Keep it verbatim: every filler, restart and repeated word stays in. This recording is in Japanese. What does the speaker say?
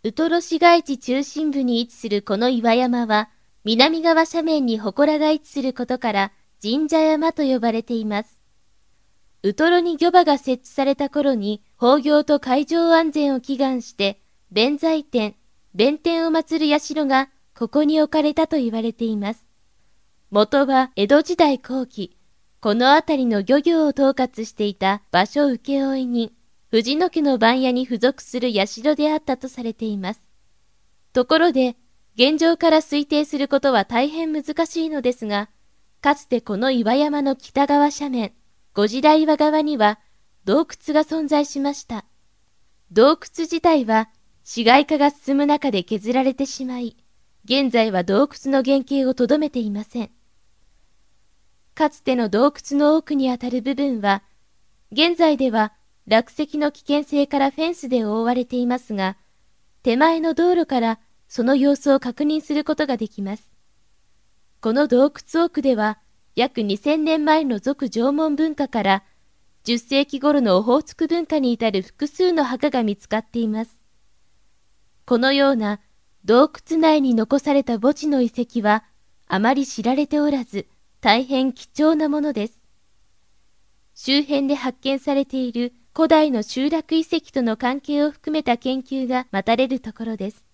ウトロ市街地中心部に位置するこの岩山は、南側斜面に祠が位置することから、神社山と呼ばれています。ウトロに漁場が設置された頃に、豊漁と海上安全を祈願して、弁財天、弁天を祀る社がここに置かれたと言われています。元は江戸時代後期、この辺りの漁業を統括していた場所請負人、藤野家の番屋に付属する社であったとされています。ところで、現状から推定することは大変難しいのですが、かつてこの岩山の北側斜面、五時台岩側には洞窟が存在しました。洞窟自体は市街化が進む中で削られてしまい、現在は洞窟の原型をとどめていません。かつての洞窟の奥にあたる部分は、現在では落石の危険性からフェンスで覆われていますが、手前の道路からその様子を確認することができます。この洞窟奥では、約にせんねんまえの俗縄文文化から、じゅっせいき頃のオホーツク文化に至る複数の墓が見つかっています。このような洞窟内に残された墓地の遺跡は、あまり知られておらず、大変貴重なものです。周辺で発見されている古代の集落遺跡との関係を含めた研究が待たれるところです。